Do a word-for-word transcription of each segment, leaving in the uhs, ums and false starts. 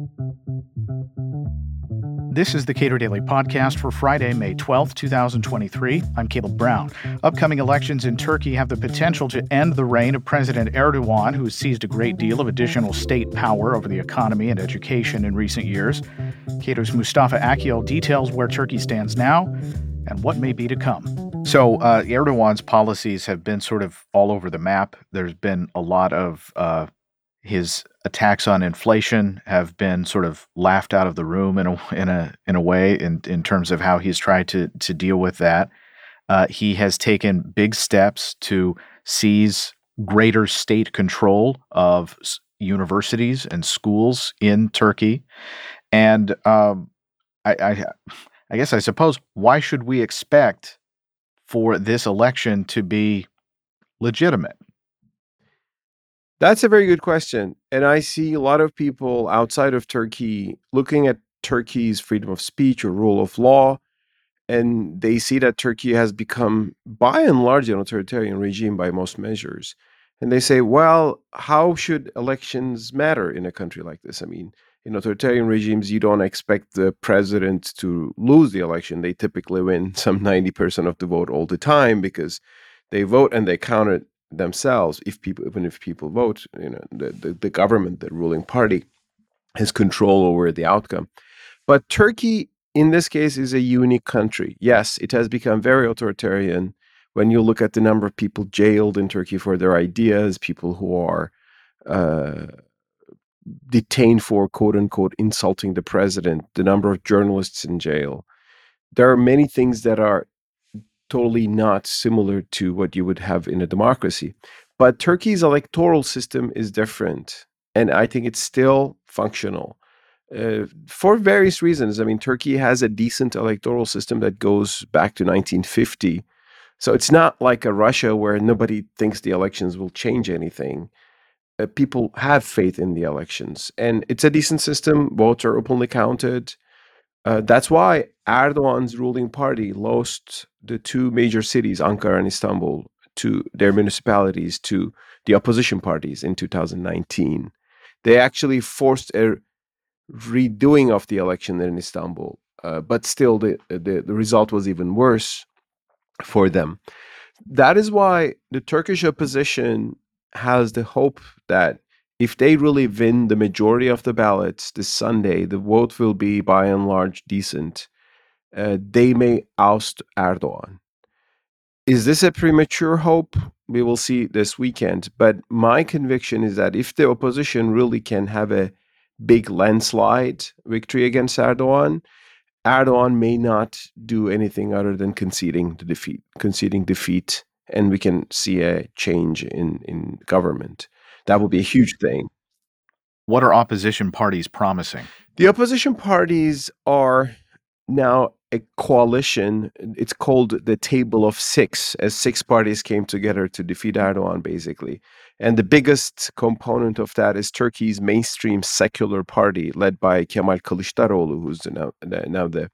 This is the Cato Daily Podcast for Friday, May twelfth, twenty twenty-three. I'm Caleb Brown. Upcoming elections in Turkey have the potential to end the reign of President Erdogan, who has seized a great deal of additional state power over the economy and education in recent years. Cato's Mustafa Akyol details where Turkey stands now and what may be to come. So uh, Erdogan's policies have been sort of all over the map. There's been a lot of uh, his attacks on inflation have been sort of laughed out of the room in a in a in a way in in terms of how he's tried to to deal with that. Uh, he has taken big steps to seize greater state control of s- universities and schools in Turkey, and um, I, I I guess I suppose why should we expect for this election to be legitimate? That's a very good question. And I see a lot of people outside of Turkey looking at Turkey's freedom of speech or rule of law, and they see that Turkey has become, by and large, an authoritarian regime by most measures. And they say, well, how should elections matter in a country like this? I mean, in authoritarian regimes, you don't expect the president to lose the election. They typically win some ninety percent of the vote all the time because they vote and they count it themselves. If people, even if people vote, you know, the, the, the government, the ruling party, has control over the outcome. But Turkey, in this case, is a unique country. Yes, it has become very authoritarian. When you look at the number of people jailed in Turkey for their ideas, people who are uh, detained for quote unquote insulting the president, the number of journalists in jail, there are many things that are totally not similar to what you would have in a democracy. But Turkey's electoral system is different, and I think it's still functional uh, for various reasons. I mean, Turkey has a decent electoral system that goes back to nineteen fifty. So it's not like a Russia where nobody thinks the elections will change anything. Uh, people have faith in the elections, and it's a decent system. Votes are openly counted. Uh, that's why Erdogan's ruling party lost the two major cities, Ankara and Istanbul, to their municipalities to the opposition parties in two thousand nineteen. They actually forced a redoing of the election in Istanbul, uh, but still the, the, the result was even worse for them. That is why the Turkish opposition has the hope that if they really win the majority of the ballots this Sunday, the vote will be by and large decent. Uh, they may oust Erdogan. Is this a premature hope? We will see this weekend. But my conviction is that if the opposition really can have a big landslide victory against Erdogan, Erdogan may not do anything other than conceding the defeat, conceding defeat, and we can see a change in, in government. That would be a huge thing. What are opposition parties promising? The opposition parties are now a coalition. It's called the Table of Six, as six parties came together to defeat Erdogan, basically. And the biggest component of that is Turkey's mainstream secular party, led by Kemal Kılıçdaroğlu, who's now, now the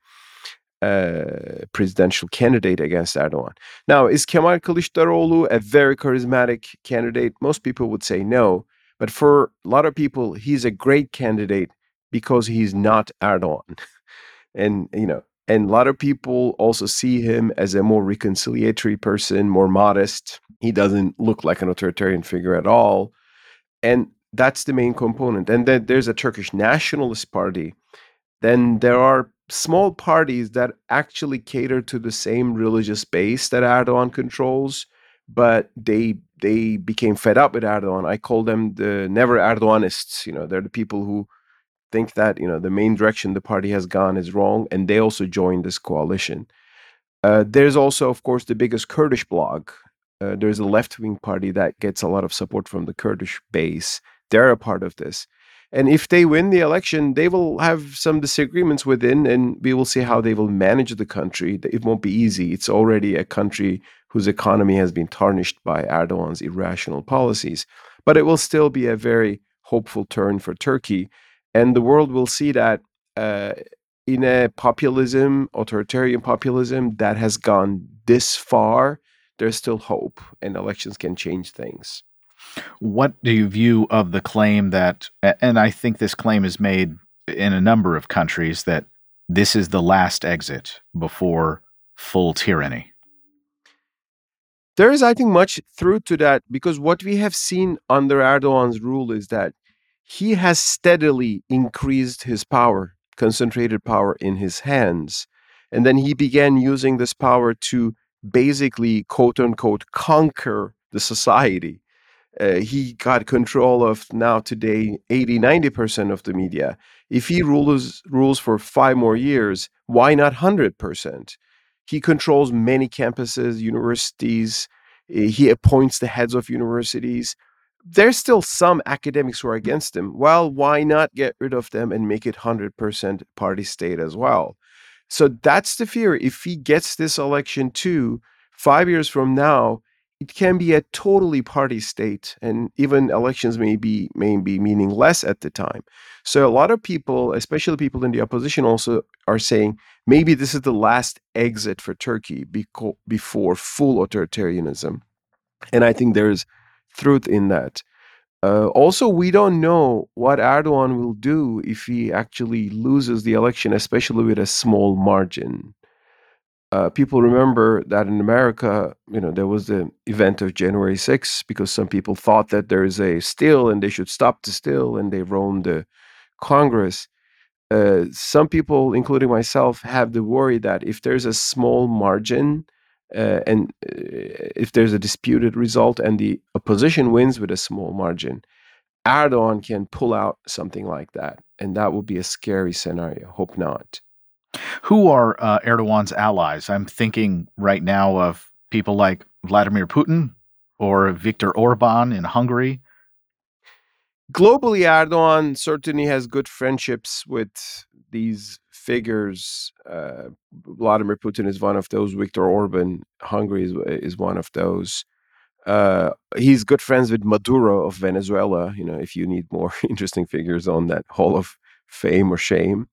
uh, presidential candidate against Erdogan. Now, is Kemal Kılıçdaroğlu a very charismatic candidate? Most people would say no. But for a lot of people, he's a great candidate because he's not Erdogan. And, you know, and a lot of people also see him as a more reconciliatory person, more modest. He doesn't look like an authoritarian figure at all. And that's the main component. And then there's a Turkish nationalist party. Then there are small parties that actually cater to the same religious base that Erdogan controls, but they they became fed up with Erdogan. I call them the never Erdoganists. You know, they're the people who think that, you know, the main direction the party has gone is wrong, and they also joined this coalition. Uh, there's also, of course, the biggest Kurdish bloc. Uh, there's a left-wing party that gets a lot of support from the Kurdish base. They're a part of this. And if they win the election, they will have some disagreements within, and we will see how they will manage the country. It won't be easy. It's already a country whose economy has been tarnished by Erdogan's irrational policies. But it will still be a very hopeful turn for Turkey. And the world will see that uh, in a populism, authoritarian populism that has gone this far, there's still hope, and elections can change things. What do you view of the claim that, and I think this claim is made in a number of countries that this is the last exit before full tyranny. There is, I think, much truth to that, because what we have seen under Erdogan's rule is that he has steadily increased his power, concentrated power in his hands. And then he began using this power to basically, quote unquote, conquer the society. Uh, he got control of now today eighty, ninety percent of the media. If he rules rules for five more years, why not one hundred percent? He controls many campuses, universities. eh, He appoints the heads of universities. There's still some academics who are against him. Well, why not get rid of them and make it one hundred percent party state as well? So that's the fear. If he gets this election too, five years from now, it can be a totally party state, and even elections may be may be meaningless at the time. So a lot of people, especially people in the opposition, also are saying maybe this is the last exit for Turkey beco- before full authoritarianism. And I think there's truth in that. Uh, also, we don't know what Erdogan will do if he actually loses the election, especially with a small margin. Uh, people remember that in America, you know, there was the event of January sixth, because some people thought that there is a still and they should stop the still, and they roamed the Congress. Uh, some people, including myself, have the worry that if there's a small margin, uh, and uh, if there's a disputed result and the opposition wins with a small margin, Erdogan can pull out something like that. And that would be a scary scenario. Hope not. Who are uh, Erdogan's allies? I'm thinking right now of people like Vladimir Putin or Viktor Orban in Hungary. Globally, Erdogan certainly has good friendships with these figures. Uh, Vladimir Putin is one of those. Viktor Orban, Hungary, is, is one of those. Uh, he's good friends with Maduro of Venezuela, you know, if you need more interesting figures on that hall of fame or shame.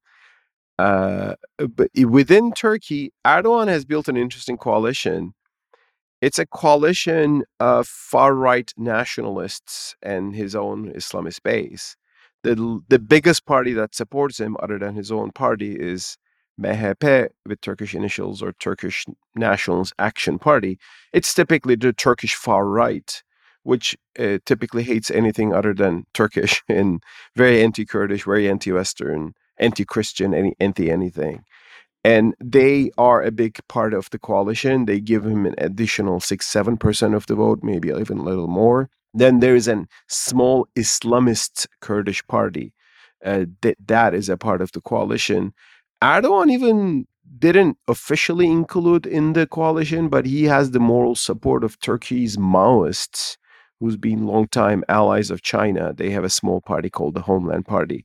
Uh, but within Turkey, Erdogan has built an interesting coalition. It's a coalition of far-right nationalists and his own Islamist base. The, the biggest party that supports him, other than his own party, is M H P, with Turkish initials, or Turkish Nationalist Action Party. It's typically the Turkish far-right, which uh, typically hates anything other than Turkish, and very anti-Kurdish, very anti-Western, anti-Christian, any anti-anything. And they are a big part of the coalition. They give him an additional six, seven percent of the vote, maybe even a little more. Then there is a small Islamist Kurdish party uh, that that is a part of the coalition. Erdogan even didn't officially include in the coalition, but he has the moral support of Turkey's Maoists, who's been longtime allies of China. They have a small party called the Homeland Party.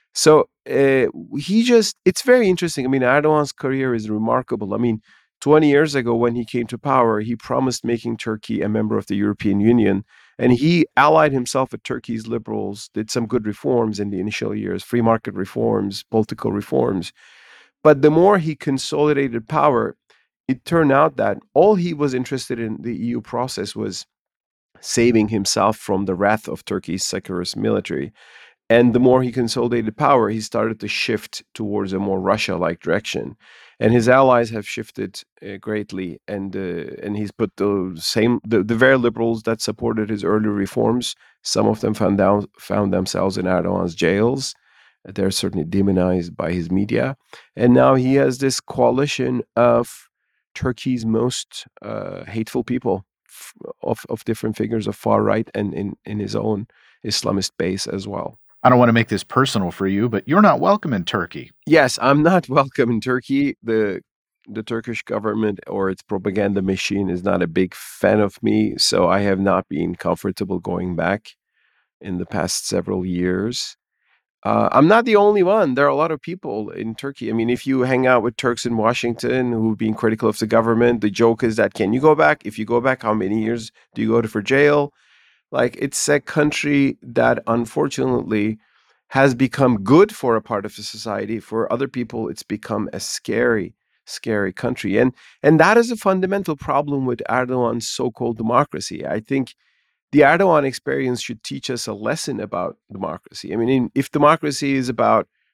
So uh, he just, it's very interesting. I mean, Erdogan's career is remarkable. I mean, twenty years ago, when he came to power, he promised making Turkey a member of the European Union. And he allied himself with Turkey's liberals, did some good reforms in the initial years, free market reforms, political reforms. But the more he consolidated power, it turned out that all he was interested in the E U process was saving himself from the wrath of Turkey's secularist military. And the more he consolidated power, he started to shift towards a more Russia-like direction. And his allies have shifted uh, greatly. And uh, and he's put the same, the, the very liberals that supported his early reforms, some of them found, down, found themselves in Erdogan's jails. They're certainly demonized by his media. And now he has this coalition of Turkey's most uh, hateful people, f- of, of different figures of far right, and in, in his own Islamist base as well. I don't want to make this personal for you, but you're not welcome in Turkey. Yes, I'm not welcome in Turkey. The the Turkish government or its propaganda machine is not a big fan of me, so I have not been comfortable going back in the past several years. Uh, I'm not the only one. There are a lot of people in Turkey. I mean, if you hang out with Turks in Washington who've been critical of the government, the joke is that, can you go back? If you go back, how many years do you go to for jail? Like, it's a country that unfortunately has become good for a part of the society. For other people, it's become a scary, scary country. And and that is a fundamental problem with Erdogan's so-called democracy. I think the Erdogan experience should teach us a lesson about democracy. I mean, in, if democracy is about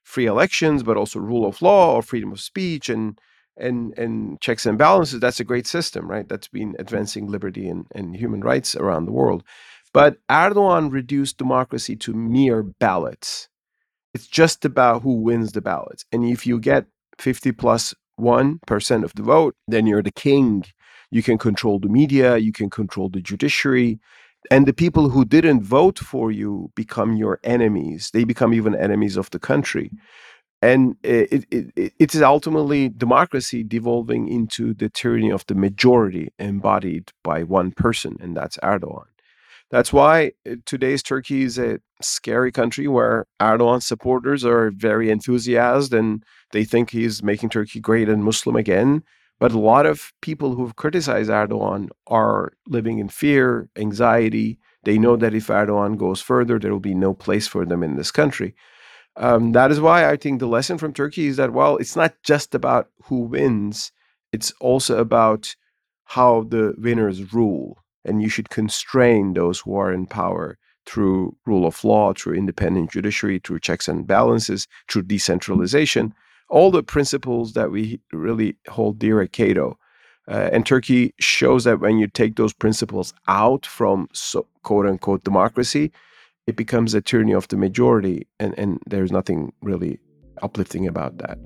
free elections, but also rule of law or freedom of speech and and and checks and balances, that's a great system, right? That's been advancing liberty and, and human rights around the world. But Erdogan reduced democracy to mere ballots. It's just about who wins the ballots. And if you get fifty plus one percent of the vote, then you're the king. You can control the media, you can control the judiciary. And the people who didn't vote for you become your enemies. They become even enemies of the country. And it, it, it, it is ultimately democracy devolving into the tyranny of the majority embodied by one person, and that's Erdogan. That's why today's Turkey is a scary country where Erdogan supporters are very enthusiastic and they think he's making Turkey great and Muslim again. But a lot of people who've criticized Erdogan are living in fear, anxiety. They know that if Erdogan goes further, there will be no place for them in this country. Um, that is why I think the lesson from Turkey is that, well, it's not just about who wins. It's also about how the winners rule. And you should constrain those who are in power through rule of law, through independent judiciary, through checks and balances, through decentralization, all the principles that we really hold dear at Cato. Uh, and Turkey shows that when you take those principles out from so, quote unquote democracy, it becomes a tyranny of the majority, and, and there's nothing really uplifting about that.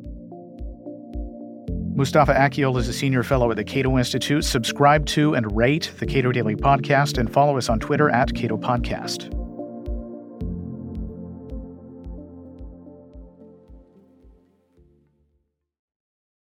Mustafa Akyol is a senior fellow at the Cato Institute. Subscribe to and rate the Cato Daily Podcast and follow us on Twitter at Cato Podcast.